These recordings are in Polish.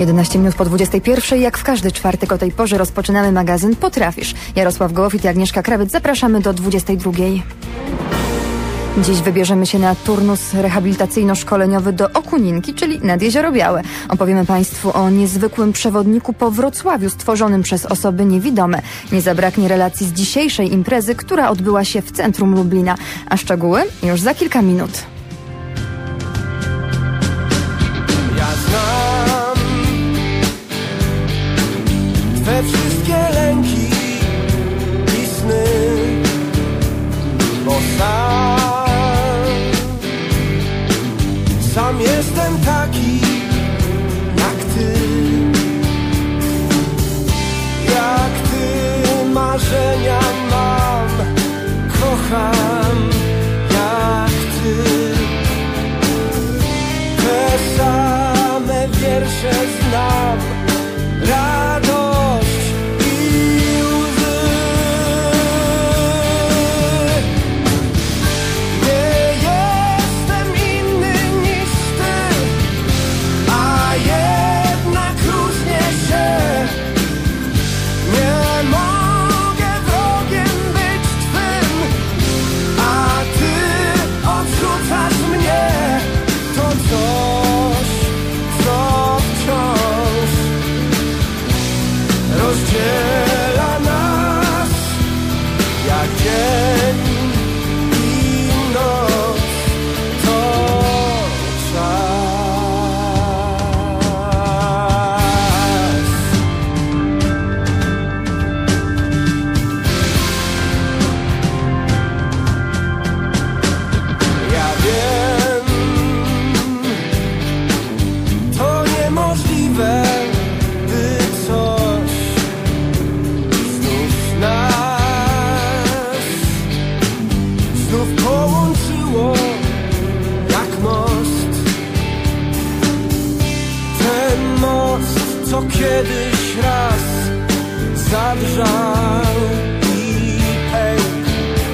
11 minut po 21. Jak w każdy czwartek o tej porze rozpoczynamy magazyn Potrafisz. Jarosław Gołofit i Agnieszka Krawiec. Zapraszamy do 22. Dziś wybierzemy się na turnus rehabilitacyjno-szkoleniowy do Okuninki, czyli nad Jezioro Białe. Opowiemy Państwu o niezwykłym przewodniku po Wrocławiu stworzonym przez osoby niewidome. Nie zabraknie relacji z dzisiejszej imprezy, która odbyła się w centrum Lublina. A szczegóły już za kilka minut. Ja znam Twe wszystkie lęki i sny, bo sam jestem taki jak ty, marzenia mam, kocham jak ty. Te same wiersze znam, radość i łzy. Nie jestem inny niż ty, a jednak różnię się. Nie mogę wrogiem być twym, a ty odrzucasz mnie. To coś, co wciąż rozdziela nas, jak dzień i noc, to czas. Ja wiem, to niemożliwe, by coś znów połączyło jak most. Ten most, co kiedyś raz zadrżał i pękł,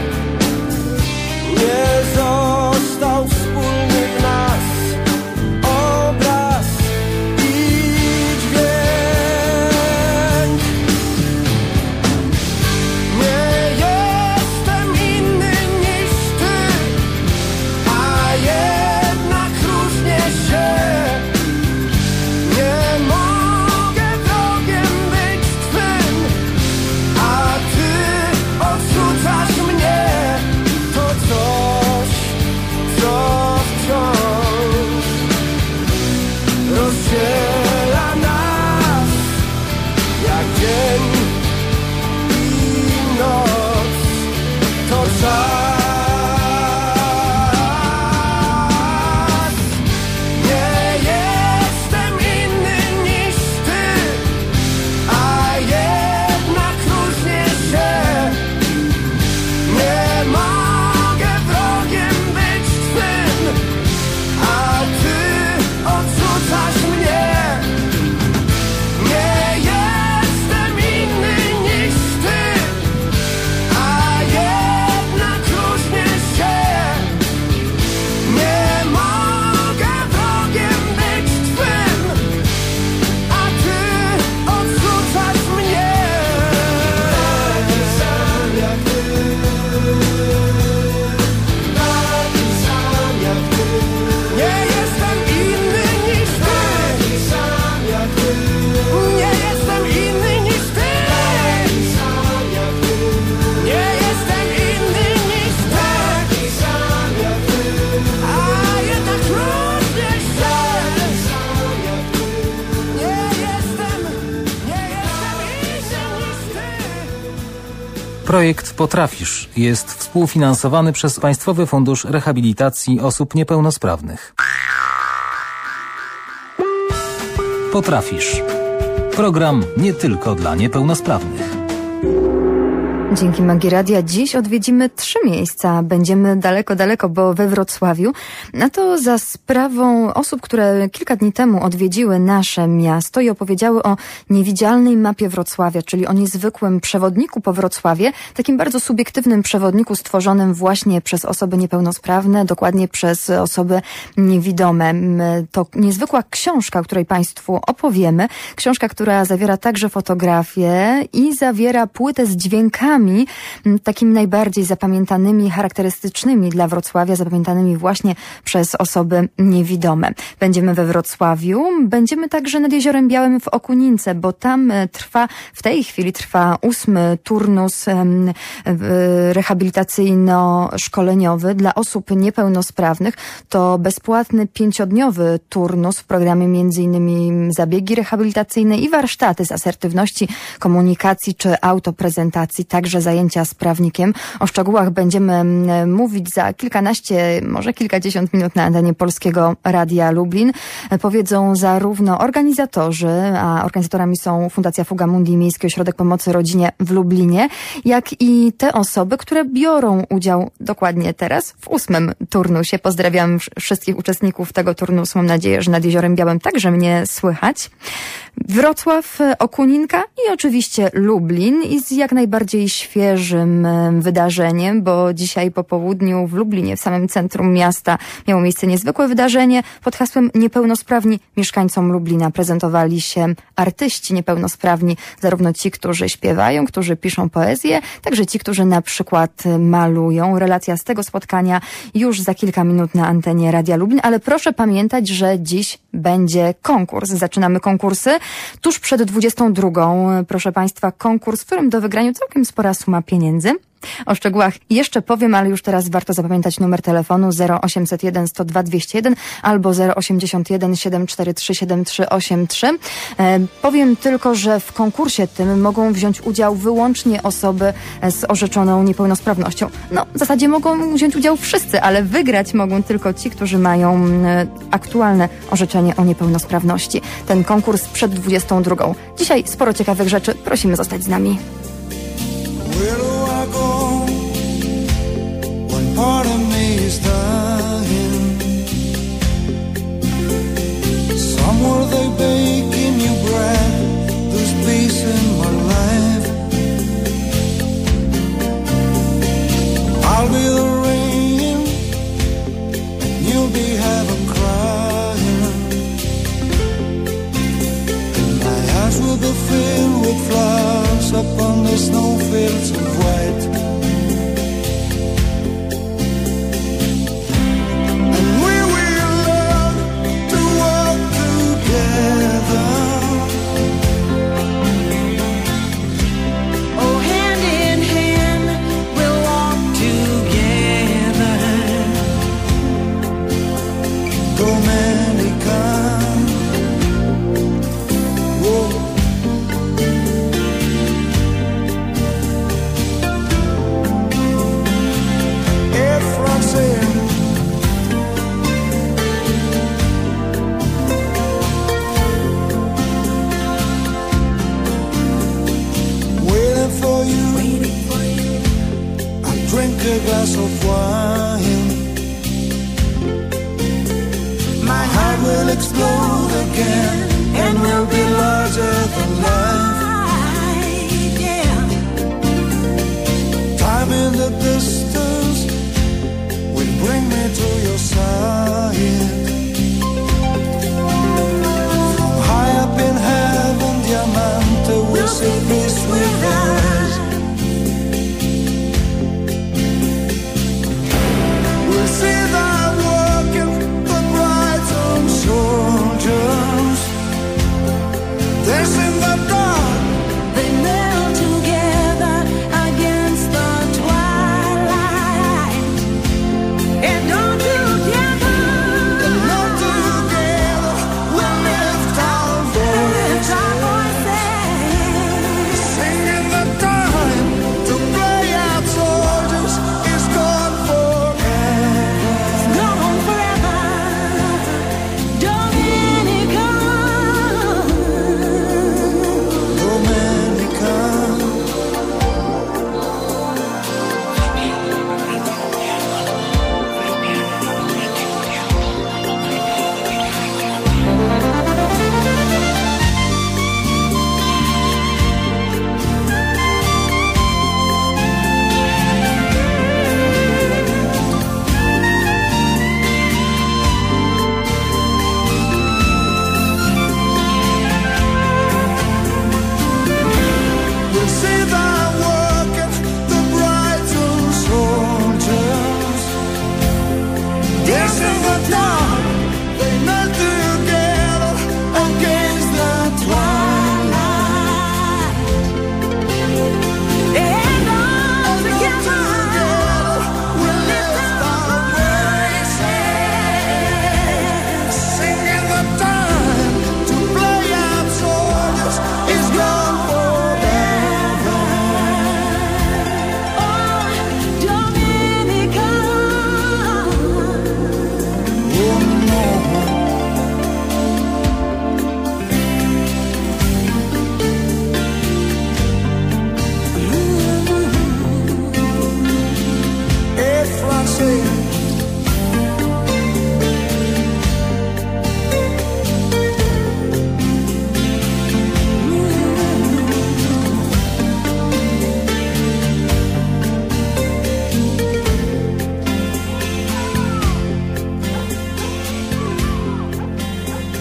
nie został wspólny w nas obraz i dźwięk. Nie jestem inny niż ty, a jednak różnię się. Nie mogę wrogiem być twym, a ty odrzucasz mnie. To coś, co wciąż rozdziela nas, jak dzień i noc, to czas. Nie jestem inny niż ty, a jednak różnię się. Nie mogę wrogiem być twym, a ty odrzucasz mnie. Nie jestem inny niż ty, a jednak różnię się. Nie mogę wrogiem być twym, a ty odrzucasz mnie. Taki sam jak ty, taki sam jak ty. Nie jestem inny niż ty, taki sam jak ty. Nie jestem inny niż ty, taki sam jak ty. Nie jestem inny niż ty, taki sam jak ty. A jednak różnię się. Taki sam jak ty. Nie jestem inny niż ty. Projekt Potrafisz jest współfinansowany przez Państwowy Fundusz Rehabilitacji Osób Niepełnosprawnych. Potrafisz. Program nie tylko dla niepełnosprawnych. Dzięki Magii Radia dziś odwiedzimy 3 miejsca. Będziemy daleko, bo we Wrocławiu. A to za sprawą osób, które kilka dni temu odwiedziły nasze miasto i opowiedziały o niewidzialnej mapie Wrocławia, czyli o niezwykłym przewodniku po Wrocławie, takim bardzo subiektywnym przewodniku stworzonym właśnie przez osoby niepełnosprawne, dokładnie przez osoby niewidome. To niezwykła książka, o której Państwu opowiemy. Książka, która zawiera także fotografię i zawiera płytę z dźwiękami, takimi najbardziej zapamiętanymi, charakterystycznymi dla Wrocławia, zapamiętanymi właśnie przez osoby niewidome. Będziemy we Wrocławiu, będziemy także nad Jeziorem Białym w Okunince, bo tam w tej chwili trwa 8. turnus rehabilitacyjno-szkoleniowy dla osób niepełnosprawnych. To bezpłatny 5-dniowy turnus w programie m.in. zabiegi rehabilitacyjne i warsztaty z asertywności, komunikacji czy autoprezentacji, także zajęcia z prawnikiem. O szczegółach będziemy mówić za kilkanaście, może kilkadziesiąt minut na antenie Polskiego Radia Lublin. Powiedzą zarówno organizatorzy, a organizatorami są Fundacja Fuga Mundi i Miejski Ośrodek Pomocy Rodzinie w Lublinie, jak i te osoby, które biorą udział dokładnie teraz w 8. turnusie. Pozdrawiam wszystkich uczestników tego turnusu. Mam nadzieję, że nad Jeziorem Białym także mnie słychać. Wrocław, Okuninka i oczywiście Lublin i z jak najbardziej świeżym wydarzeniem, bo dzisiaj po południu w Lublinie, w samym centrum miasta, miało miejsce niezwykłe wydarzenie. Pod hasłem Niepełnosprawni mieszkańcom Lublina prezentowali się artyści niepełnosprawni, zarówno ci, którzy śpiewają, którzy piszą poezję, także ci, którzy na przykład malują. Relacja z tego spotkania już za kilka minut na antenie Radia Lublin, ale proszę pamiętać, że dziś będzie konkurs. Zaczynamy konkursy. Tuż przed 22, proszę Państwa, konkurs, w którym do wygrania całkiem spora suma pieniędzy. O szczegółach jeszcze powiem, ale już teraz warto zapamiętać numer telefonu 0801 102 201 albo 081 743 7383. Powiem tylko, że w konkursie tym mogą wziąć udział wyłącznie osoby z orzeczoną niepełnosprawnością. No, w zasadzie mogą wziąć udział wszyscy, ale wygrać mogą tylko ci, którzy mają aktualne orzeczenie o niepełnosprawności. Ten konkurs przed 22. Dzisiaj sporo ciekawych rzeczy. Prosimy zostać z nami. Where do I go when part of me is dying? Somewhere they bake in you bread, there's peace in my life. I'll be the rain and you'll be heaven crying. And my eyes will be filled with flowers upon the snowfields of white. And we will learn to walk together. Oh, hand in hand we'll walk together. Dominica. Whoa. Waiting for you, I'll drink a glass of wine. My heart will explode again and will be larger than life. Time in the distance will bring me to your side. From high up in heaven, Diamante will see peace with us. We'll see that walking the bright soldiers dancing the dark.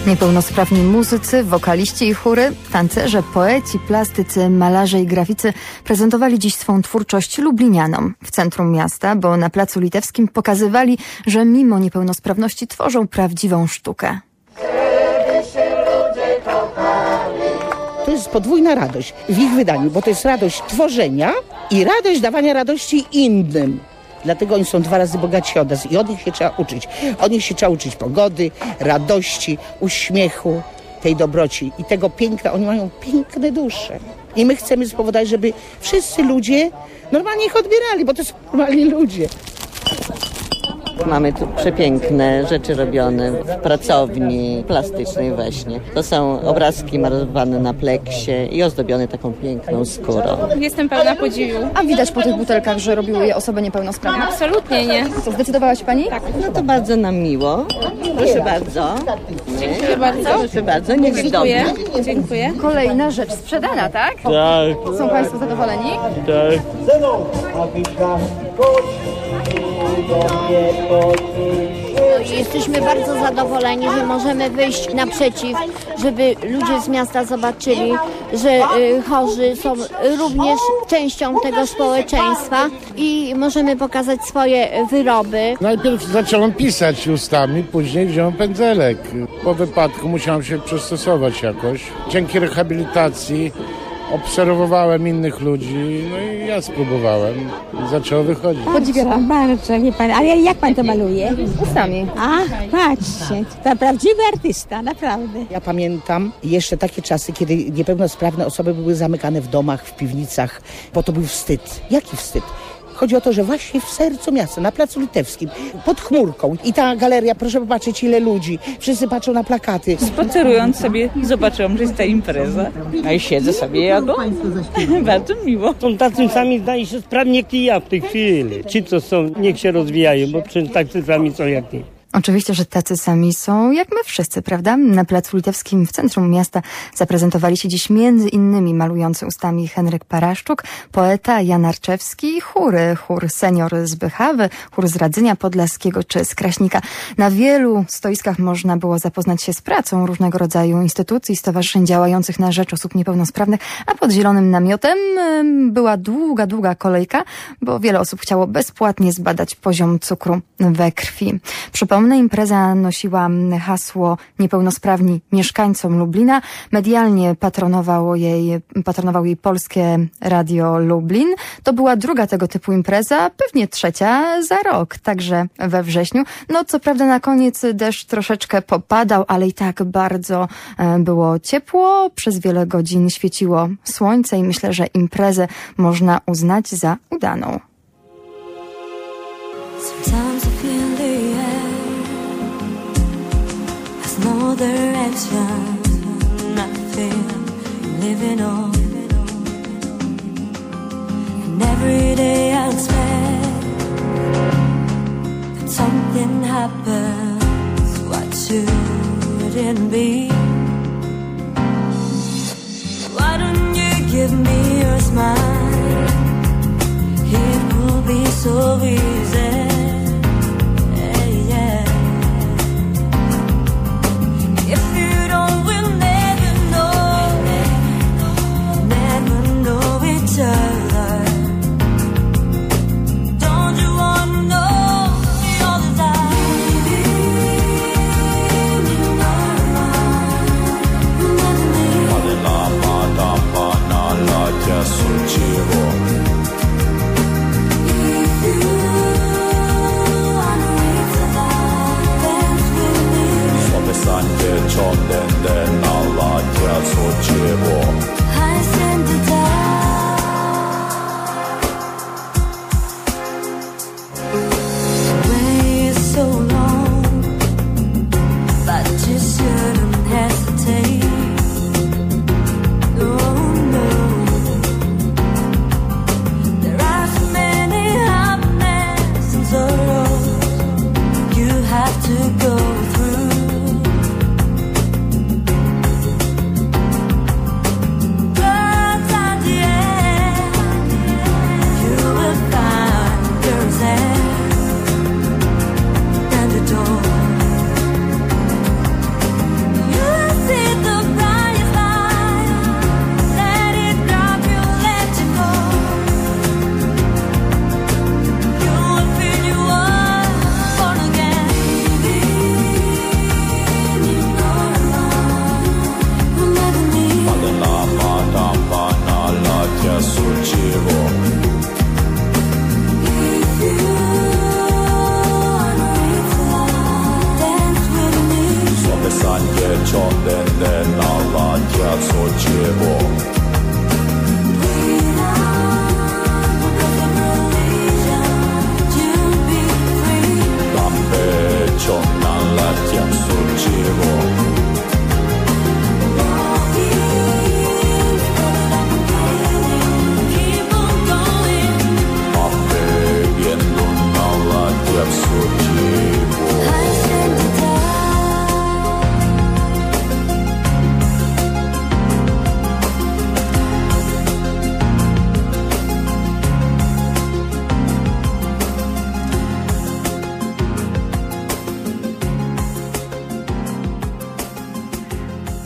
Niepełnosprawni muzycy, wokaliści i chóry, tancerze, poeci, plastycy, malarze i graficy prezentowali dziś swą twórczość lublinianom w centrum miasta, bo na Placu Litewskim pokazywali, że mimo niepełnosprawności tworzą prawdziwą sztukę. To jest podwójna radość w ich wydaniu, bo to jest radość tworzenia i radość dawania radości innym. Dlatego oni są 2 razy bogatsi od nas i od nich się trzeba uczyć. Od nich się trzeba uczyć pogody, radości, uśmiechu, tej dobroci i tego piękna. Oni mają piękne dusze. I my chcemy spowodować, żeby wszyscy ludzie normalnie ich odbierali, bo to są normalni ludzie. Mamy tu przepiękne rzeczy robione w pracowni plastycznej właśnie. To są obrazki malowane na pleksie i ozdobione taką piękną skórą. Jestem pełna podziwu. A widać po tych butelkach, że robiły je osoby niepełnosprawne? Absolutnie nie. Co, zdecydowałaś pani? Tak. No to bardzo nam miło. Proszę bardzo. Dziękuję bardzo. Proszę bardzo, niech Dziękuję. Dziękuję. Kolejna rzecz sprzedana, tak? Tak, Są państwo zadowoleni? tak. Jesteśmy bardzo zadowoleni, że możemy wyjść naprzeciw, żeby ludzie z miasta zobaczyli, że chorzy są również częścią tego społeczeństwa i możemy pokazać swoje wyroby. Najpierw zacząłem pisać ustami, później wziąłem pędzelek. Po wypadku musiałem się przystosować jakoś. Dzięki rehabilitacji obserwowałem innych ludzi, no i ja spróbowałem. Zaczęło wychodzić. Podziwiam bardzo, wie pan, ale jak pan to maluje? Ustami. A, patrzcie, to prawdziwy artysta, naprawdę. Ja pamiętam jeszcze takie czasy, kiedy niepełnosprawne osoby były zamykane w domach, w piwnicach, bo to był wstyd. Jaki wstyd? Chodzi o to, że właśnie w sercu miasta, na Placu Litewskim, pod chmurką. I ta galeria, proszę popatrzeć, ile ludzi. Wszyscy patrzą na plakaty. Spacerując sobie zobaczyłam, że jest ta impreza. A i siedzę sobie i oglądam. Bardzo miło. Są tacy sami, zdaje się, sprawni jak i ja w tej chwili. Ci, co są, niech się rozwijają, bo przecież tacy sami są jak nie. Oczywiście, że tacy sami są jak my wszyscy, prawda? Na Placu Litewskim w centrum miasta zaprezentowali się dziś między innymi malujący ustami Henryk Paraszczuk, poeta Jan Arczewski, chór senior z Bychawy, chór z Radzynia Podlaskiego czy z Kraśnika. Na wielu stoiskach można było zapoznać się z pracą różnego rodzaju instytucji, stowarzyszeń działających na rzecz osób niepełnosprawnych, a pod zielonym namiotem była długa kolejka, bo wiele osób chciało bezpłatnie zbadać poziom cukru we krwi. Przypomnę, impreza nosiła hasło Niepełnosprawni mieszkańcom Lublina. Medialnie patronował jej Polskie Radio Lublin. To była druga tego typu impreza, pewnie trzecia za rok, także we wrześniu. No co prawda na koniec deszcz troszeczkę popadał, ale i tak bardzo było ciepło. Przez wiele godzin świeciło słońce i myślę, że imprezę można uznać za udaną. No direction, nothing living on. And every day I expect that something happens, what shouldn't be. Why don't you give me your smile? It will be so easy.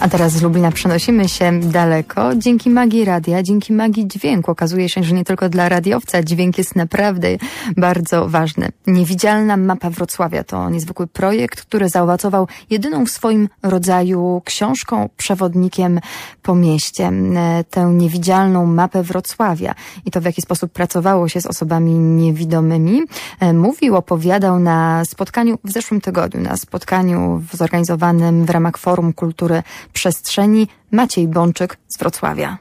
A teraz z Lublina przenosimy się daleko. Dzięki magii radia, dzięki magii dźwięku okazuje się, że nie tylko dla radiowca dźwięk jest naprawdę bardzo ważny. Niewidzialna mapa Wrocławia to niezwykły projekt, który zaowocował jedyną w swoim rodzaju książką, przewodnikiem po mieście. Tę niewidzialną mapę Wrocławia i to, w jaki sposób pracowało się z osobami niewidomymi, opowiadał na spotkaniu w zeszłym tygodniu, na spotkaniu zorganizowanym w ramach Forum Kultury Przestrzeni Maciej Bączyk z Wrocławia.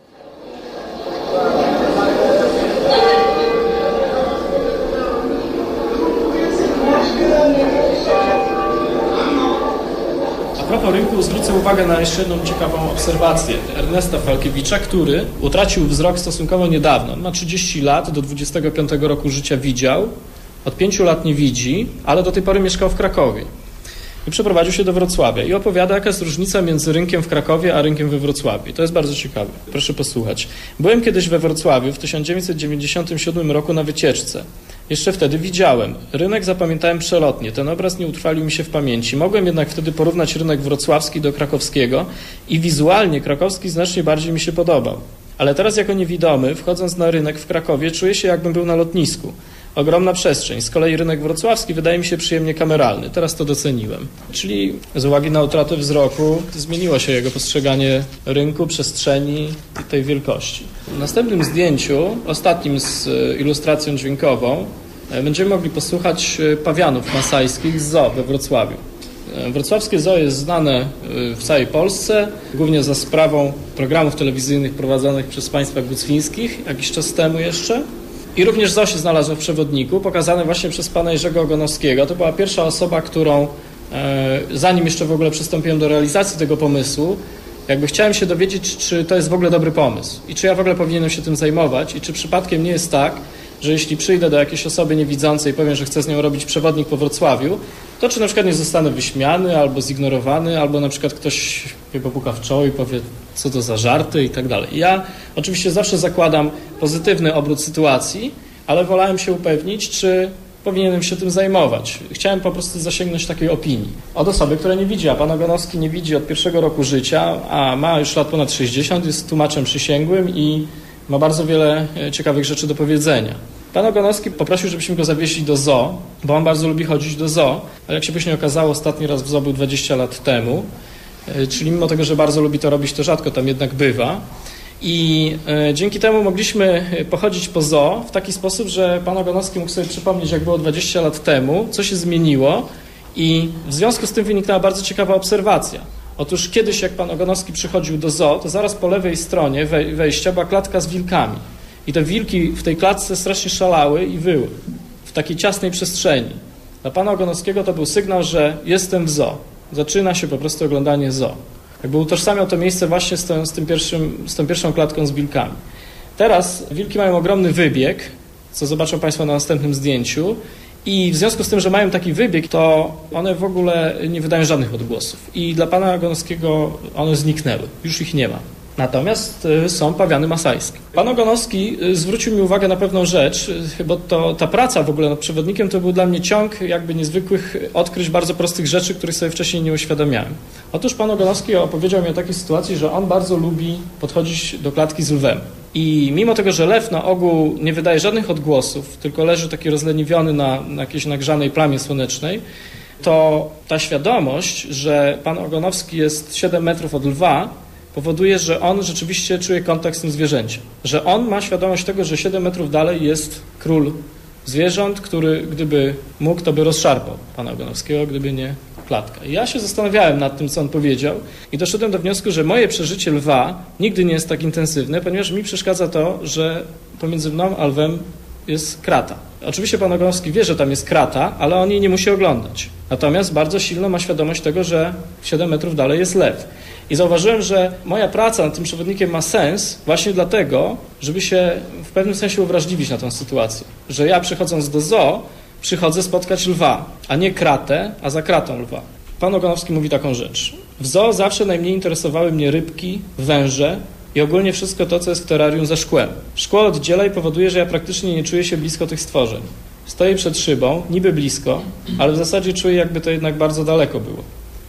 A propos rynku zwrócę uwagę na jeszcze jedną ciekawą obserwację Ernesta Falkiewicza, który utracił wzrok stosunkowo niedawno. Ma 30 lat, do 25 roku życia widział, od 5 lat nie widzi, ale do tej pory mieszkał w Krakowie. I przeprowadził się do Wrocławia i opowiada, jaka jest różnica między rynkiem w Krakowie a rynkiem we Wrocławiu. To jest bardzo ciekawe. Proszę posłuchać. Byłem kiedyś we Wrocławiu w 1997 roku na wycieczce. Jeszcze wtedy widziałem. Rynek zapamiętałem przelotnie. Ten obraz nie utrwalił mi się w pamięci. Mogłem jednak wtedy porównać rynek wrocławski do krakowskiego i wizualnie krakowski znacznie bardziej mi się podobał. Ale teraz jako niewidomy, wchodząc na rynek w Krakowie, czuję się, jakbym był na lotnisku. Ogromna przestrzeń. Z kolei rynek wrocławski wydaje mi się przyjemnie kameralny. Teraz to doceniłem. Czyli z uwagi na utratę wzroku zmieniło się jego postrzeganie rynku, przestrzeni i tej wielkości. W następnym zdjęciu, ostatnim z ilustracją dźwiękową, będziemy mogli posłuchać pawianów masajskich z zoo we Wrocławiu. Wrocławskie zoo jest znane w całej Polsce, głównie za sprawą programów telewizyjnych prowadzonych przez państwa gucwińskich jakiś czas temu jeszcze. I również zoo się znalazło w przewodniku, pokazane właśnie przez pana Jerzego Ogonowskiego. To była pierwsza osoba, którą, zanim jeszcze w ogóle przystąpiłem do realizacji tego pomysłu, chciałem się dowiedzieć, czy to jest w ogóle dobry pomysł i czy ja w ogóle powinienem się tym zajmować i czy przypadkiem nie jest tak, że jeśli przyjdę do jakiejś osoby niewidzącej i powiem, że chcę z nią robić przewodnik po Wrocławiu, to czy na przykład nie zostanę wyśmiany albo zignorowany, albo na przykład ktoś mnie popuka w czoło i powie, co to za żarty i tak dalej. Ja oczywiście zawsze zakładam pozytywny obrót sytuacji, ale wolałem się upewnić, czy powinienem się tym zajmować. Chciałem po prostu zasięgnąć takiej opinii od osoby, która nie widzi, a pan Ogonowski nie widzi od 1 roku życia, a ma już lat ponad 60, jest tłumaczem przysięgłym i ma bardzo wiele ciekawych rzeczy do powiedzenia. Pan Ogonowski poprosił, żebyśmy go zawieźli do zoo, bo on bardzo lubi chodzić do zoo, ale jak się później okazało, ostatni raz w zoo był 20 lat temu, czyli mimo tego, że bardzo lubi to robić, to rzadko tam jednak bywa. I dzięki temu mogliśmy pochodzić po zoo w taki sposób, że pan Ogonowski mógł sobie przypomnieć, jak było 20 lat temu, co się zmieniło i w związku z tym wyniknęła bardzo ciekawa obserwacja. Otóż kiedyś, jak pan Ogonowski przychodził do zoo, to zaraz po lewej stronie wejścia była klatka z wilkami. I te wilki w tej klatce strasznie szalały i wyły w takiej ciasnej przestrzeni. Dla pana Ogonowskiego to był sygnał, że jestem w zoo. Zaczyna się po prostu oglądanie zoo. Utożsamiał to miejsce właśnie z tą pierwszą klatką z wilkami. Teraz wilki mają ogromny wybieg, co zobaczą państwo na następnym zdjęciu. I w związku z tym, że mają taki wybieg, to one w ogóle nie wydają żadnych odgłosów. I dla pana Ogonowskiego one zniknęły. Już ich nie ma. Natomiast są pawiany masajskie. Pan Ogonowski zwrócił mi uwagę na pewną rzecz, bo ta praca w ogóle nad przewodnikiem to był dla mnie ciąg niezwykłych odkryć bardzo prostych rzeczy, których sobie wcześniej nie uświadamiałem. Otóż pan Ogonowski opowiedział mi o takiej sytuacji, że on bardzo lubi podchodzić do klatki z lwem. I mimo tego, że lew na ogół nie wydaje żadnych odgłosów, tylko leży taki rozleniwiony na jakiejś nagrzanej plamie słonecznej, to ta świadomość, że pan Ogonowski jest 7 metrów od lwa, powoduje, że on rzeczywiście czuje kontakt z tym zwierzęciem. Że on ma świadomość tego, że 7 metrów dalej jest król zwierząt, który gdyby mógł, to by rozszarpał pana Ogonowskiego, gdyby nie klatka. I ja się zastanawiałem nad tym, co on powiedział i doszedłem do wniosku, że moje przeżycie lwa nigdy nie jest tak intensywne, ponieważ mi przeszkadza to, że pomiędzy mną a lwem jest krata. Oczywiście pan Ogonowski wie, że tam jest krata, ale on jej nie musi oglądać. Natomiast bardzo silno ma świadomość tego, że 7 metrów dalej jest lew. I zauważyłem, że moja praca nad tym przewodnikiem ma sens właśnie dlatego, żeby się w pewnym sensie uwrażliwić na tę sytuację. Że ja przychodząc do zoo, przychodzę spotkać lwa, a nie kratę, a za kratą lwa. Pan Ogonowski mówi taką rzecz. W zoo zawsze najmniej interesowały mnie rybki, węże i ogólnie wszystko to, co jest w terrarium za szkłem. Szkło oddziela i powoduje, że ja praktycznie nie czuję się blisko tych stworzeń. Stoję przed szybą, niby blisko, ale w zasadzie czuję, jakby to jednak bardzo daleko było.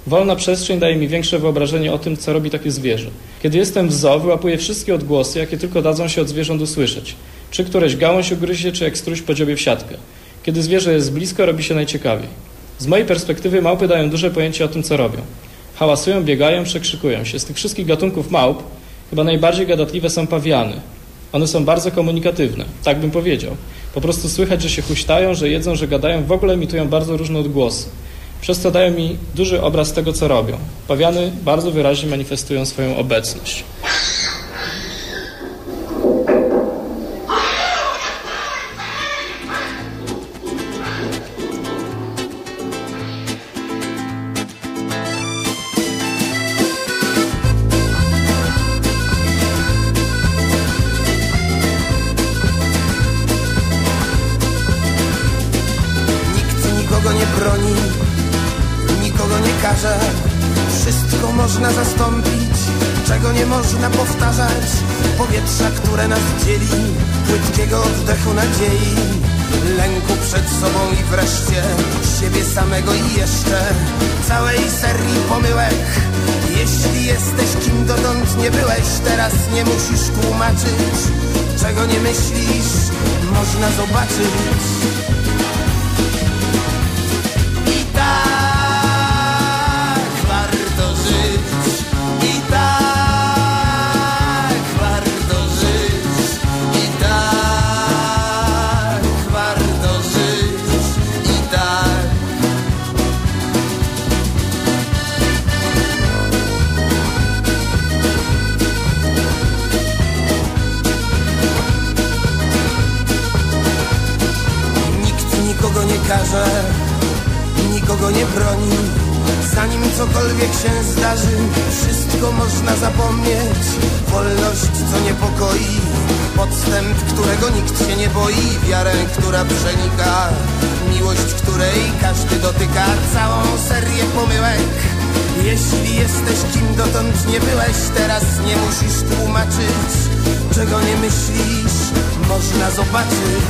Wolna przestrzeń daje mi większe wyobrażenie o tym, co robi takie zwierzę. Kiedy jestem w zoo, wyłapuję wszystkie odgłosy, jakie tylko dadzą się od zwierząt usłyszeć. Czy któreś gałąź ugryzie, czy jak struś podziobie w siatkę. Kiedy zwierzę jest blisko, robi się najciekawiej. Z mojej perspektywy małpy dają duże pojęcie o tym, co robią. Hałasują, biegają, przekrzykują się. Z tych wszystkich gatunków małp chyba najbardziej gadatliwe są pawiany. One są bardzo komunikatywne, tak bym powiedział. Po prostu słychać, że się huśtają, że jedzą, że gadają, w ogóle emitują bardzo różne odgłosy. Przez to dają mi duży obraz tego, co robią. Pawiany bardzo wyraźnie manifestują swoją obecność. Wszystko można zastąpić, czego nie można powtarzać. Powietrza, które nas dzieli, płytkiego oddechu nadziei, lęku przed sobą i wreszcie siebie samego i jeszcze całej serii pomyłek. Jeśli jesteś kim dotąd nie byłeś, teraz nie musisz tłumaczyć, czego nie myślisz, można zobaczyć. Każe, nikogo nie broni. Zanim cokolwiek się zdarzy, wszystko można zapomnieć. Wolność, co niepokoi, podstęp, którego nikt się nie boi, wiarę, która przenika, miłość, której każdy dotyka, całą serię pomyłek. Jeśli jesteś kim dotąd nie byłeś, teraz nie musisz tłumaczyć, czego nie myślisz, można zobaczyć.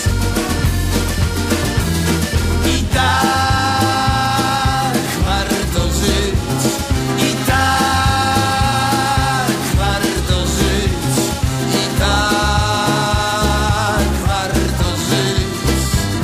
I tak warto żyć, i tak warto żyć, i tak warto żyć.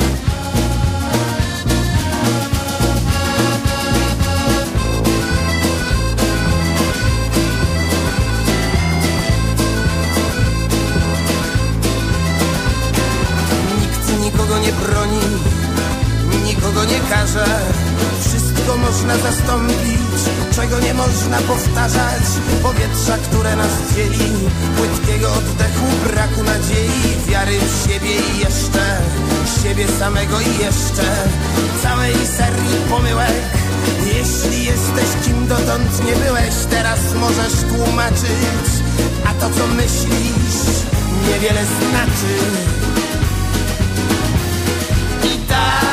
Nikt nikogo nie broni, nikogo nie każe. Wszystko można zastąpić, czego nie można powtarzać. Powietrza, które nas dzieli, płytkiego oddechu, braku nadziei, wiary w siebie i jeszcze siebie samego i jeszcze całej serii pomyłek. Jeśli jesteś kim dotąd nie byłeś, teraz możesz tłumaczyć, a to co myślisz niewiele znaczy. I tak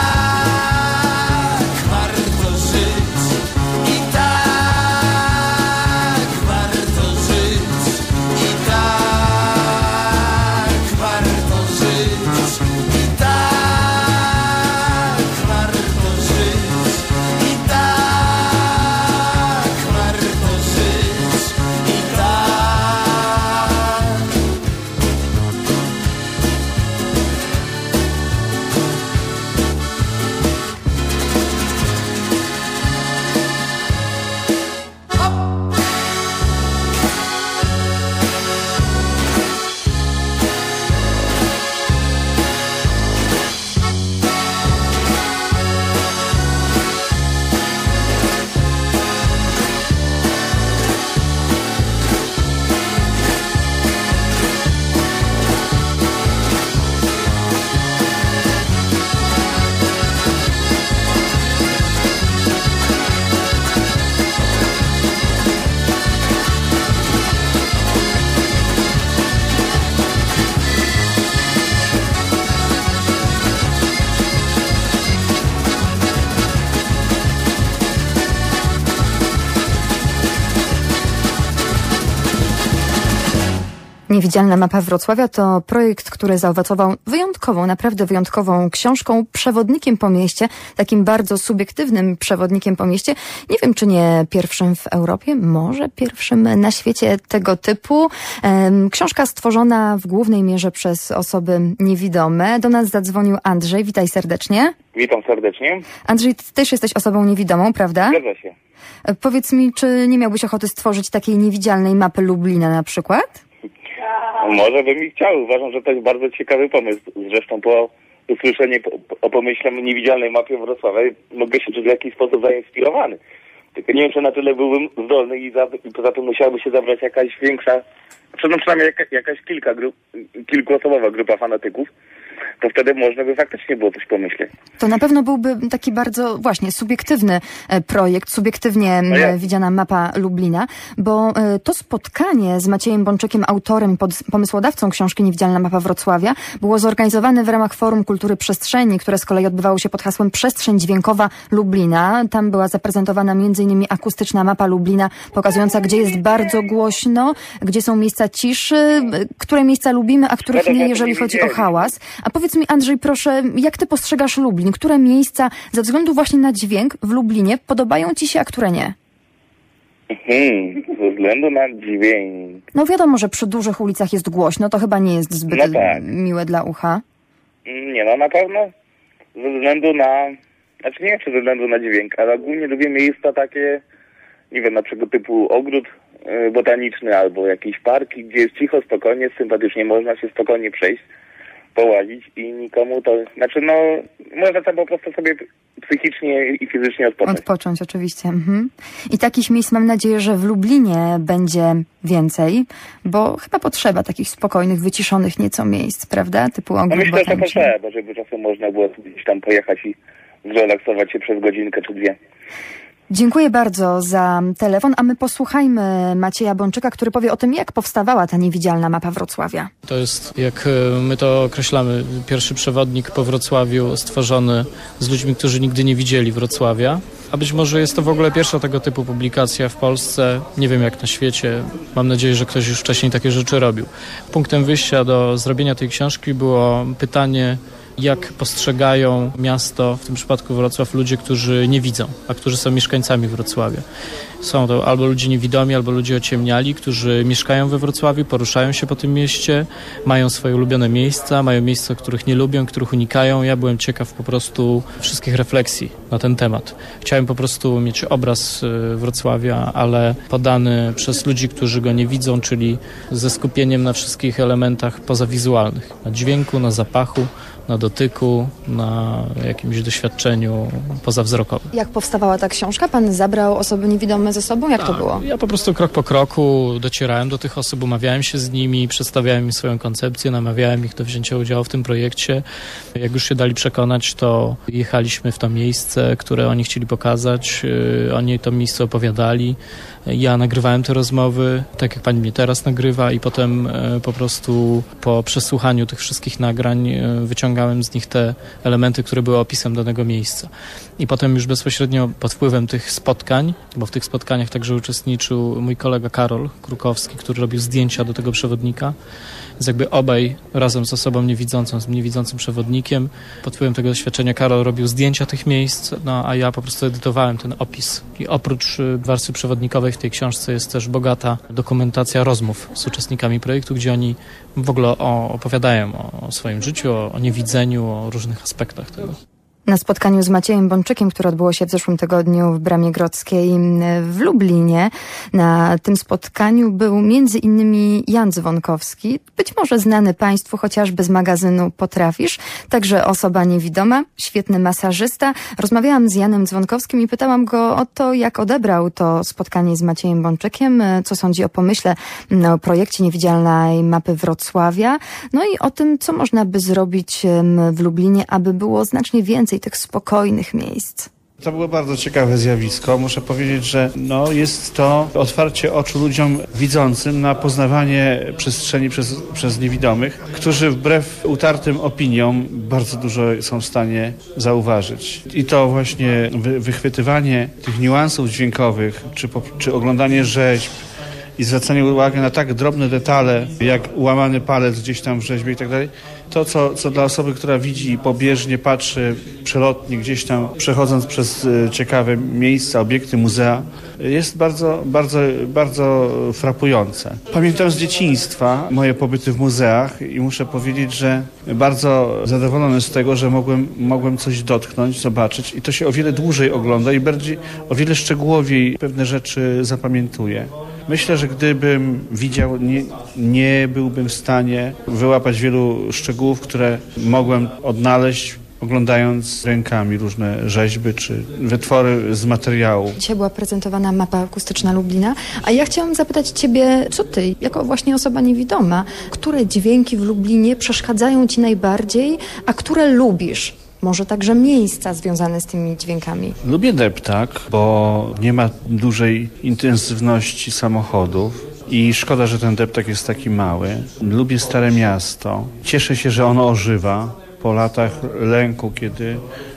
Niewidzialna mapa Wrocławia to projekt, który zaowocował naprawdę wyjątkową książką, przewodnikiem po mieście, takim bardzo subiektywnym przewodnikiem po mieście. Nie wiem, czy nie pierwszym w Europie, może pierwszym na świecie tego typu. Książka stworzona w głównej mierze przez osoby niewidome. Do nas zadzwonił Andrzej. Witaj serdecznie. Witam serdecznie. Andrzej, ty też jesteś osobą niewidomą, prawda? Zgadza się. Powiedz mi, czy nie miałbyś ochoty stworzyć takiej niewidzialnej mapy Lublina na przykład? Może bym i chciał. Uważam, że to jest bardzo ciekawy pomysł. Zresztą po usłyszeniu o pomyśle niewidzialnej mapie Wrocławia mogę się czuć w jakiś sposób zainspirowany. Tylko nie wiem, czy na tyle byłbym zdolny i poza tym musiałaby się zabrać jakaś większa, przynajmniej jakaś kilkuosobowa grupa fanatyków. To wtedy można by faktycznie było coś pomyśleć. To na pewno byłby taki bardzo właśnie subiektywny projekt, subiektywnie widziana mapa Lublina, bo to spotkanie z Maciejem Bączykiem, autorem i pomysłodawcą książki Niewidzialna mapa Wrocławia, było zorganizowane w ramach Forum Kultury Przestrzeni, które z kolei odbywało się pod hasłem Przestrzeń Dźwiękowa Lublina. Tam była zaprezentowana m.in. akustyczna mapa Lublina, pokazująca, gdzie jest bardzo głośno, gdzie są miejsca ciszy, które miejsca lubimy, a których nie, jeżeli chodzi o hałas. A powiedz mi, Andrzej, proszę, jak ty postrzegasz Lublin? Które miejsca ze względu właśnie na dźwięk w Lublinie podobają ci się, a które nie? Ze względu na dźwięk. No wiadomo, że przy dużych ulicach jest głośno, to chyba nie jest zbyt miłe dla ucha. Nie, no na pewno ze względu na... Znaczy nie wiem, czy ze względu na dźwięk, ale ogólnie lubię miejsca takie, nie wiem, na przykład typu ogród botaniczny albo jakieś parki, gdzie jest cicho, spokojnie, sympatycznie, można się spokojnie przejść, połazić i nikomu to... Znaczy no, można tam po prostu sobie psychicznie i fizycznie odpocząć. Odpocząć, oczywiście. I takich miejsc mam nadzieję, że w Lublinie będzie więcej, bo chyba potrzeba takich spokojnych, wyciszonych nieco miejsc, prawda? Typu ogród botaniczny. Myślę, że potrzeba, żeby czasem można było gdzieś tam pojechać i zrelaksować się przez godzinkę czy dwie. Dziękuję bardzo za telefon, a my posłuchajmy Macieja Bączyka, który powie o tym, jak powstawała ta niewidzialna mapa Wrocławia. To jest, jak my to określamy, pierwszy przewodnik po Wrocławiu stworzony z ludźmi, którzy nigdy nie widzieli Wrocławia. A być może jest to w ogóle pierwsza tego typu publikacja w Polsce. Nie wiem jak na świecie. Mam nadzieję, że ktoś już wcześniej takie rzeczy robił. Punktem wyjścia do zrobienia tej książki było pytanie, jak postrzegają miasto, w tym przypadku Wrocław, ludzie, którzy nie widzą, a którzy są mieszkańcami Wrocławia. Są to albo ludzie niewidomi, albo ludzie ociemniali, którzy mieszkają we Wrocławiu, poruszają się po tym mieście, mają swoje ulubione miejsca, mają miejsca, których nie lubią, których unikają. Ja byłem ciekaw po prostu wszystkich refleksji na ten temat. Chciałem po prostu mieć obraz Wrocławia, ale podany przez ludzi, którzy go nie widzą, czyli ze skupieniem na wszystkich elementach pozawizualnych. Na dźwięku, na zapachu, na dotyku, na jakimś doświadczeniu pozawzrokowym. Jak powstawała ta książka? Pan zabrał osoby niewidome ze sobą? Jak to było? Ja po prostu krok po kroku docierałem do tych osób, umawiałem się z nimi, przedstawiałem im swoją koncepcję, namawiałem ich do wzięcia udziału w tym projekcie. Jak już się dali przekonać, to jechaliśmy w to miejsce, które oni chcieli pokazać. Oni to miejsce opowiadali. Ja nagrywałem te rozmowy, tak jak pani mnie teraz nagrywa i potem po prostu po przesłuchaniu tych wszystkich nagrań wyciągałem z nich te elementy, które były opisem danego miejsca. I potem już bezpośrednio pod wpływem tych spotkań, bo w tych spotkaniach także uczestniczył mój kolega Karol Krukowski, który robił zdjęcia do tego przewodnika. Więc jakby obaj razem z osobą niewidzącą, z niewidzącym przewodnikiem. Pod wpływem tego doświadczenia Karol robił zdjęcia tych miejsc, a ja po prostu edytowałem ten opis. I oprócz warstwy przewodnikowej w tej książce jest też bogata dokumentacja rozmów z uczestnikami projektu, gdzie oni w ogóle opowiadają o swoim życiu, o niewidzeniu, o różnych aspektach tego. Na spotkaniu z Maciejem Bączykiem, które odbyło się w zeszłym tygodniu w Bramie Grodzkiej w Lublinie, na tym spotkaniu był między innymi Jan Dzwonkowski, być może znany państwu chociażby z magazynu Potrafisz, także osoba niewidoma, świetny masażysta. Rozmawiałam z Janem Dzwonkowskim i pytałam go o to, jak odebrał to spotkanie z Maciejem Bączykiem, co sądzi o pomyśle, o projekcie Niewidzialnej mapy Wrocławia, no i o tym, co można by zrobić w Lublinie, aby było znacznie więcej tych spokojnych miejsc. To było bardzo ciekawe zjawisko. Muszę powiedzieć, że jest to otwarcie oczu ludziom widzącym na poznawanie przestrzeni przez niewidomych, którzy wbrew utartym opiniom bardzo dużo są w stanie zauważyć. I to właśnie wychwytywanie tych niuansów dźwiękowych, czy oglądanie rzeźb i zwracanie uwagi na tak drobne detale, jak łamany palec gdzieś tam w rzeźbie i tak dalej, to co dla osoby, która widzi i pobieżnie patrzy przelotnie gdzieś tam, przechodząc przez ciekawe miejsca, obiekty, muzea, jest bardzo, bardzo, bardzo frapujące. Pamiętam z dzieciństwa moje pobyty w muzeach i muszę powiedzieć, że bardzo zadowolony z tego, że mogłem coś dotknąć, zobaczyć i to się o wiele dłużej ogląda i o wiele szczegółowiej pewne rzeczy zapamiętuję. Myślę, że gdybym widział, nie byłbym w stanie wyłapać wielu szczegółów, które mogłem odnaleźć, oglądając rękami różne rzeźby czy wytwory z materiału. Dzisiaj była prezentowana mapa akustyczna Lublina, a ja chciałam zapytać Ciebie, co Ty, jako właśnie osoba niewidoma, które dźwięki w Lublinie przeszkadzają Ci najbardziej, a które lubisz? Może także miejsca związane z tymi dźwiękami. Lubię deptak, bo nie ma dużej intensywności samochodów i szkoda, że ten deptak jest taki mały. Lubię Stare Miasto. Cieszę się, że ono ożywa po latach lęku, kiedy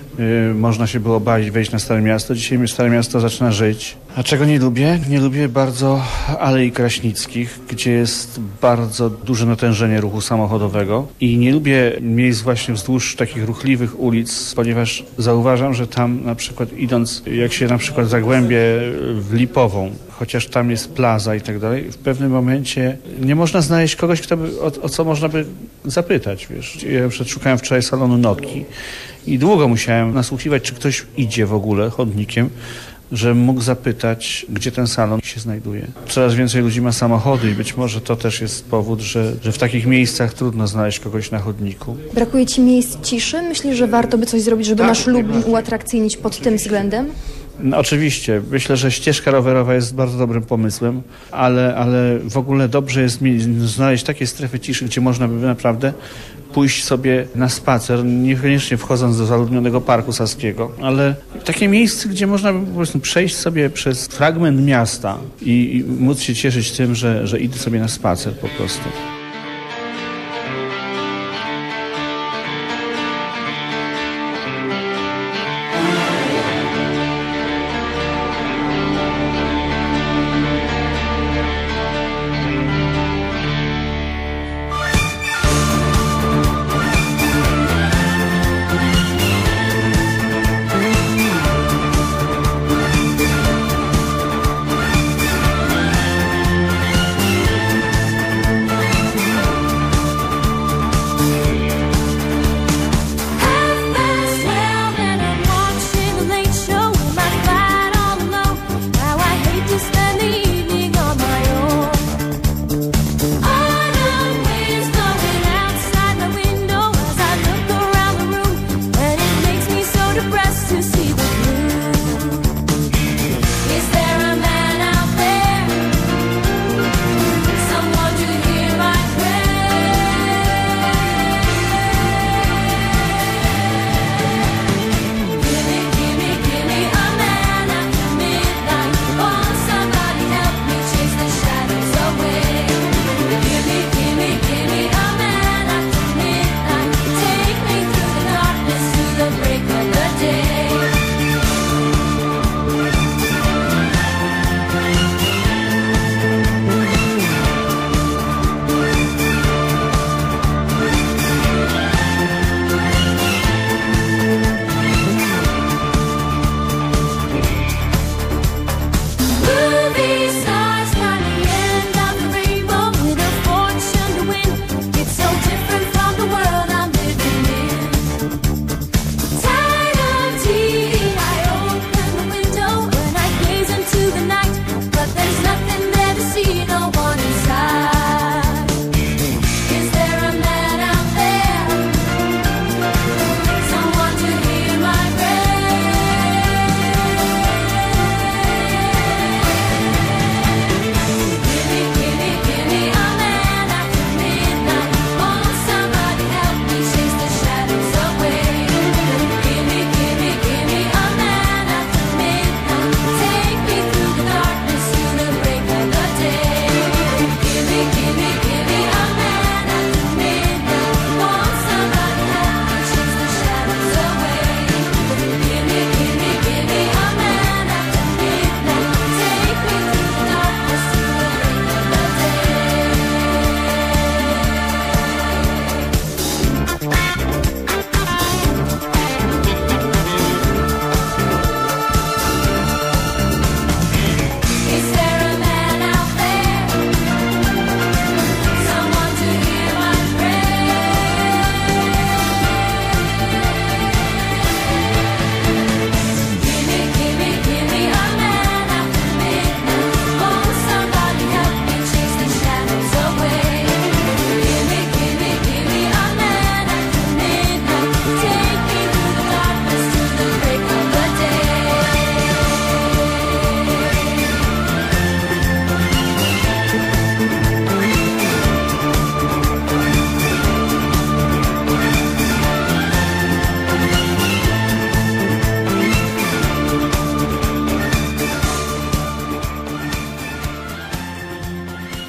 można się było bać wejść na Stare Miasto. Dzisiaj Stare Miasto zaczyna żyć. A czego nie lubię? Nie lubię bardzo Alei Kraśnickich, gdzie jest bardzo duże natężenie ruchu samochodowego i nie lubię miejsc właśnie wzdłuż takich ruchliwych ulic, ponieważ zauważam, że tam na przykład idąc, jak się na przykład zagłębię w Lipową, chociaż tam jest plaza i tak dalej, w pewnym momencie nie można znaleźć kogoś, kto by, o co można by zapytać, wiesz. Ja szukałem wczoraj salonu Nokii i długo musiałem nasłuchiwać, czy ktoś idzie w ogóle chodnikiem, że mógł zapytać, gdzie ten salon się znajduje. Coraz więcej ludzi ma samochody i być może to też jest powód, że w takich miejscach trudno znaleźć kogoś na chodniku. Brakuje Ci miejsc ciszy? Myślisz, że warto by coś zrobić, żeby nasz Lublin uatrakcyjnić pod tym względem? No, oczywiście. Myślę, że ścieżka rowerowa jest bardzo dobrym pomysłem, ale w ogóle dobrze jest znaleźć takie strefy ciszy, gdzie można by naprawdę pójść sobie na spacer, niekoniecznie wchodząc do zaludnionego Parku Saskiego, ale takie miejsce, gdzie można by po prostu przejść sobie przez fragment miasta i móc się cieszyć tym, że idę sobie na spacer po prostu.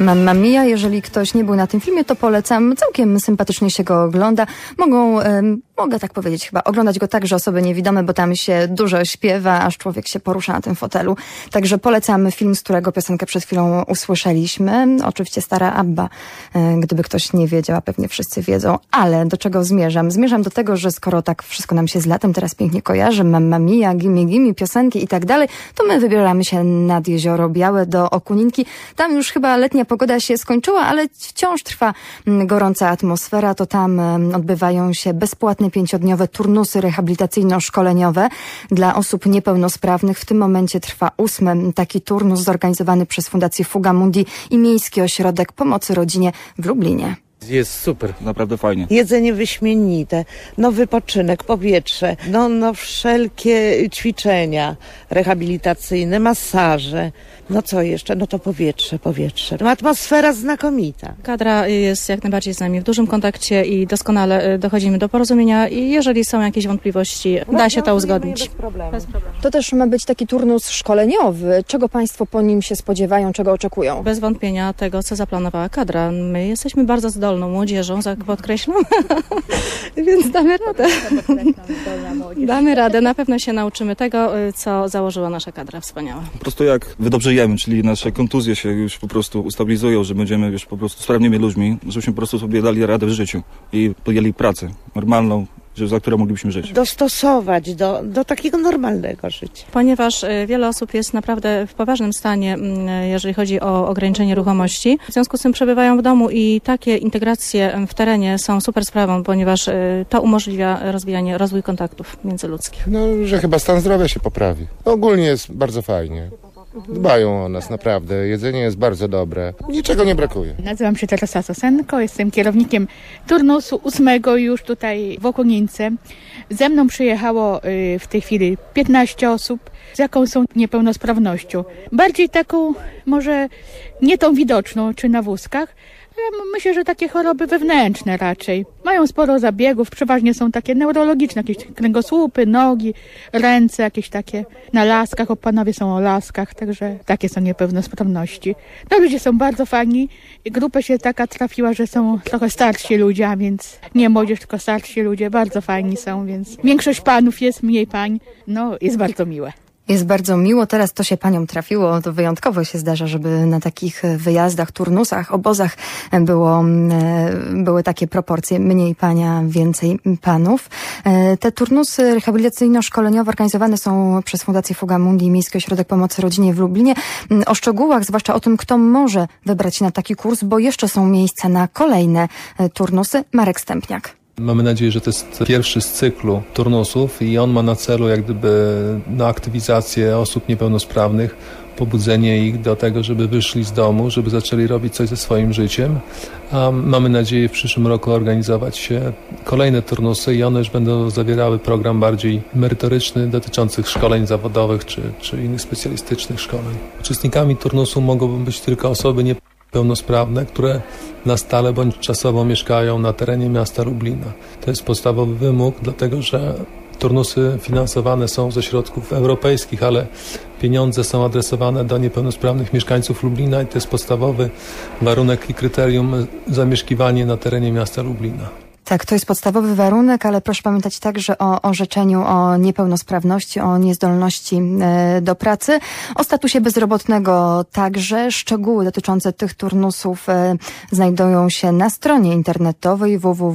Mamma Mia, jeżeli ktoś nie był na tym filmie, to polecam. Całkiem sympatycznie się go ogląda. Mogę tak powiedzieć chyba, oglądać go także osoby niewidome, bo tam się dużo śpiewa, aż człowiek się porusza na tym fotelu. Także polecamy film, z którego piosenkę przed chwilą usłyszeliśmy. Oczywiście stara ABBA, gdyby ktoś nie wiedział, a pewnie wszyscy wiedzą. Ale do czego zmierzam? Zmierzam do tego, że skoro tak wszystko nam się z latem teraz pięknie kojarzy, Mamma Mia, Gimme Gimme, piosenki i tak dalej, to my wybieramy się nad Jezioro Białe do Okuninki. Tam już chyba letnia pogoda się skończyła, ale wciąż trwa gorąca atmosfera. To tam odbywają się bezpłatne 5-dniowe turnusy rehabilitacyjno-szkoleniowe dla osób niepełnosprawnych. W tym momencie trwa 8. taki turnus zorganizowany przez Fundację Fuga Mundi i Miejski Ośrodek Pomocy Rodzinie w Lublinie. Jest super, naprawdę fajnie. Jedzenie wyśmienite, wypoczynek, powietrze, wszelkie ćwiczenia rehabilitacyjne, masaże. Co jeszcze? To powietrze. Atmosfera znakomita. Kadra jest jak najbardziej z nami w dużym kontakcie i doskonale dochodzimy do porozumienia i jeżeli są jakieś wątpliwości, da się to uzgodnić. Bez problemu. To też ma być taki turnus szkoleniowy. Czego Państwo po nim się spodziewają, czego oczekują? Bez wątpienia tego, co zaplanowała kadra. My jesteśmy bardzo zdolną młodzieżą, podkreślam, więc damy radę. Damy radę. Na pewno się nauczymy tego, co założyła nasza kadra wspaniała. Po prostu jak wydobrzejemy, czyli nasze kontuzje się już po prostu ustabilizują, że będziemy już po prostu sprawnymi ludźmi, żebyśmy po prostu sobie dali radę w życiu i podjęli pracę normalną, za którą moglibyśmy żyć. Dostosować do takiego normalnego życia. Ponieważ wiele osób jest naprawdę w poważnym stanie, jeżeli chodzi o ograniczenie ruchomości. W związku z tym przebywają w domu i takie integracje w terenie są super sprawą, ponieważ to umożliwia rozwój kontaktów międzyludzkich. Że chyba stan zdrowia się poprawi. Ogólnie jest bardzo fajnie. Dbają o nas naprawdę, jedzenie jest bardzo dobre, niczego nie brakuje. Nazywam się Teresa Sosenko, jestem kierownikiem turnusu 8 już tutaj w Okunince. Ze mną przyjechało w tej chwili 15 osób z jakąś niepełnosprawnością. Bardziej taką, może nie tą widoczną, czy na wózkach, ale myślę, że takie choroby wewnętrzne raczej. Mają sporo zabiegów, przeważnie są takie neurologiczne, jakieś kręgosłupy, nogi, ręce, jakieś takie na laskach, panowie są o laskach, także takie są niepełnosprawności. Ludzie są bardzo fajni. Grupa się taka trafiła, że są trochę starsi ludzie, a więc nie młodzież, tylko starsi ludzie, bardzo fajni są, więc większość panów jest, mniej pań, jest bardzo miłe. Jest bardzo miło, teraz to się paniom trafiło, to wyjątkowo się zdarza, żeby na takich wyjazdach, turnusach, obozach były takie proporcje, mniej pania, więcej panów. Te turnusy rehabilitacyjno-szkoleniowe organizowane są przez Fundację Fuga Mundi i Miejski Ośrodek Pomocy Rodzinie w Lublinie. O szczegółach, zwłaszcza o tym, kto może wybrać się na taki kurs, bo jeszcze są miejsca na kolejne turnusy. Marek Stępniak. Mamy nadzieję, że to jest pierwszy z cyklu turnusów i on ma na celu jak gdyby aktywizację osób niepełnosprawnych, pobudzenie ich do tego, żeby wyszli z domu, żeby zaczęli robić coś ze swoim życiem. A mamy nadzieję w przyszłym roku organizować się kolejne turnusy i one już będą zawierały program bardziej merytoryczny dotyczących szkoleń zawodowych czy innych specjalistycznych szkoleń. Uczestnikami turnusu mogą być tylko osoby niepełnosprawne, które na stale bądź czasowo mieszkają na terenie miasta Lublina. To jest podstawowy wymóg, dlatego że turnusy finansowane są ze środków europejskich, ale pieniądze są adresowane do niepełnosprawnych mieszkańców Lublina i to jest podstawowy warunek i kryterium zamieszkiwanie na terenie miasta Lublina. Tak, to jest podstawowy warunek, ale proszę pamiętać także o orzeczeniu o niepełnosprawności, o niezdolności do pracy, o statusie bezrobotnego także. Szczegóły dotyczące tych turnusów znajdują się na stronie internetowej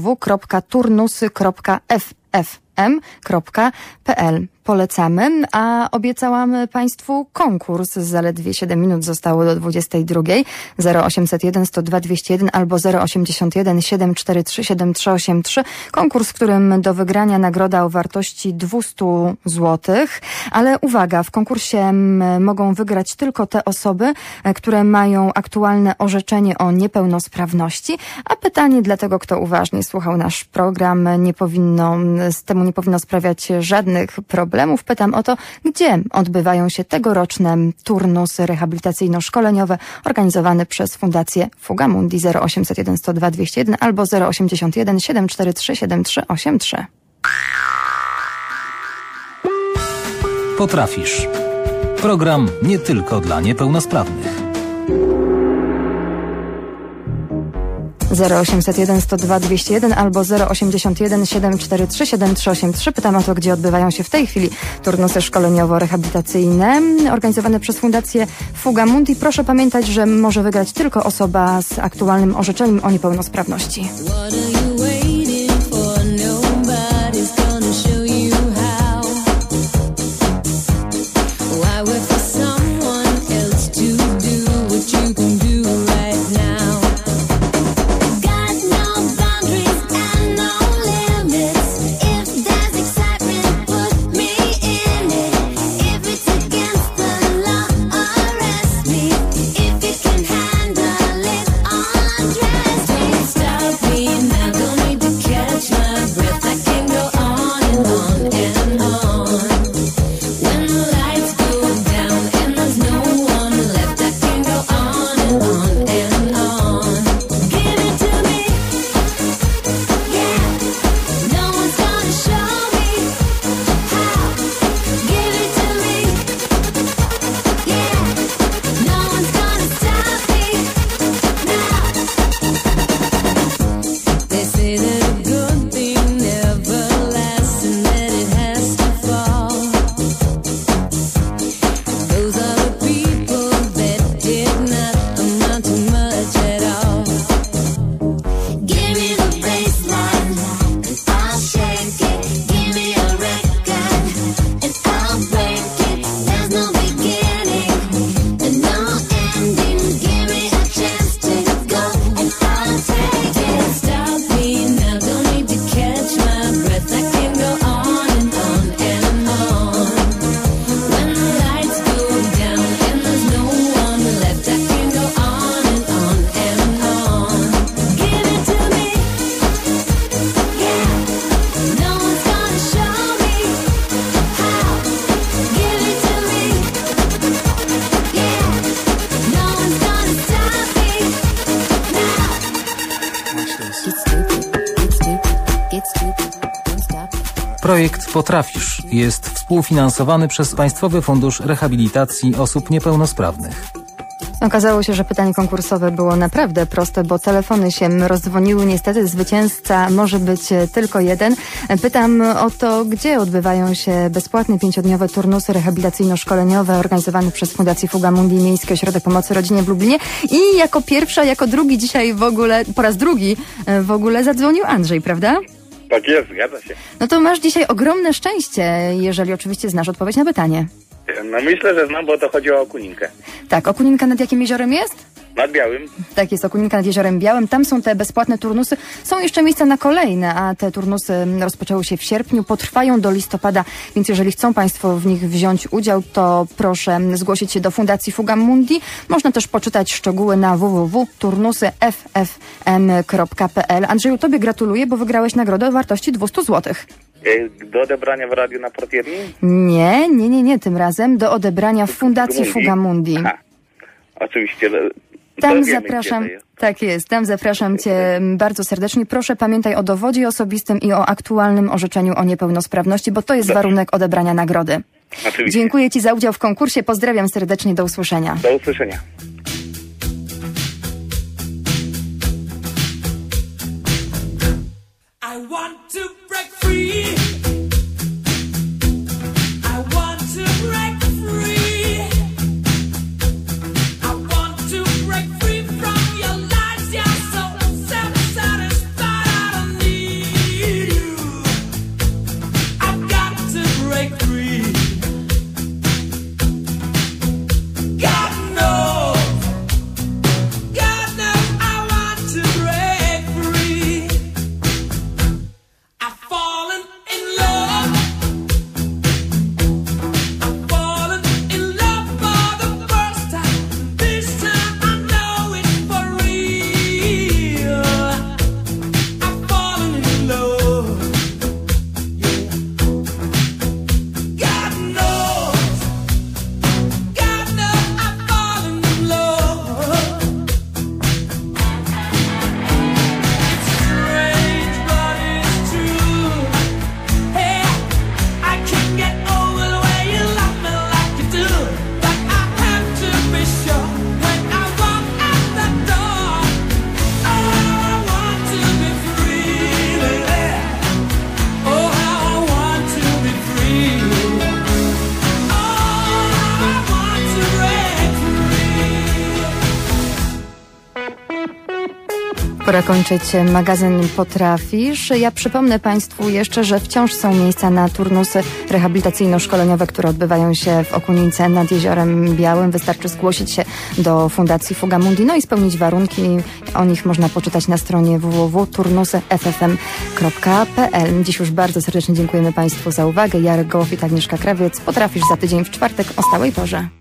www.turnusy.ffm.pl. Polecamy, a obiecałam Państwu konkurs. Zaledwie 7 minut zostało do 22. 0801 102 201 albo 081 743 7383. Konkurs, w którym do wygrania nagroda o wartości 200 zł. Ale uwaga, w konkursie mogą wygrać tylko te osoby, które mają aktualne orzeczenie o niepełnosprawności. A pytanie dla tego, kto uważnie słuchał nasz program, temu nie powinno sprawiać żadnych problemów. Pytam o to, gdzie odbywają się tegoroczne turnusy rehabilitacyjno-szkoleniowe organizowane przez Fundację Fuga Mundi. 0801 102 201 albo 081 743 7383. Potrafisz. Program nie tylko dla niepełnosprawnych. 0801 102 201 albo 081 743 7383. Pytam o to, gdzie odbywają się w tej chwili turnusy szkoleniowo-rehabilitacyjne organizowane przez Fundację Fugamundi. Proszę pamiętać, że może wygrać tylko osoba z aktualnym orzeczeniem o niepełnosprawności. Projekt Potrafisz jest współfinansowany przez Państwowy Fundusz Rehabilitacji Osób Niepełnosprawnych. Okazało się, że pytanie konkursowe było naprawdę proste, bo telefony się rozdzwoniły. Niestety zwycięzca może być tylko jeden. Pytam o to, gdzie odbywają się bezpłatne 5-dniowe turnusy rehabilitacyjno-szkoleniowe organizowane przez Fundację Fugamundi Miejski Ośrodek Pomocy Rodzinie w Lublinie. I jako pierwsza, jako drugi dzisiaj w ogóle, po raz drugi w ogóle zadzwonił Andrzej, prawda? Tak jest, zgadza się. No to masz dzisiaj ogromne szczęście, jeżeli oczywiście znasz odpowiedź na pytanie. No myślę, że znam, bo to chodzi o Okuninkę. Tak, Okuninka nad jakim jeziorem jest? Nad Białym. Tak jest, Okuninka nad Jeziorem Białym. Tam są te bezpłatne turnusy. Są jeszcze miejsca na kolejne, a te turnusy rozpoczęły się w sierpniu, potrwają do listopada, więc jeżeli chcą Państwo w nich wziąć udział, to proszę zgłosić się do Fundacji Fugamundi. Można też poczytać szczegóły na www.turnusyffm.pl. Andrzeju, Tobie gratuluję, bo wygrałeś nagrodę o wartości 200 zł. Do odebrania w radiu na portierni? Nie, tym razem do odebrania w Fundacji Fugamundi. Aha, oczywiście. Tam zapraszam, tak jest, tam zapraszam Cię bardzo serdecznie. Proszę pamiętaj o dowodzie osobistym i o aktualnym orzeczeniu o niepełnosprawności, bo to jest warunek odebrania nagrody. Oczywiście. Dziękuję Ci za udział w konkursie, pozdrawiam serdecznie, do usłyszenia. Do usłyszenia. I want to break free. I want to break free. I want to break free from your lies. You're so self-satisfied. I don't need you. I've got to break free. God knows I want to break free. I've fallen Pora kończyć magazyn Potrafisz. Ja przypomnę Państwu jeszcze, że wciąż są miejsca na turnusy rehabilitacyjno-szkoleniowe, które odbywają się w Okunince nad Jeziorem Białym. Wystarczy zgłosić się do Fundacji Fuga Mundi, no i spełnić warunki. O nich można poczytać na stronie www.turnusy.ffm.pl. Dziś już bardzo serdecznie dziękujemy Państwu za uwagę. Jarek Gołofit, Agnieszka Krawiec. Potrafisz za tydzień w czwartek o stałej porze.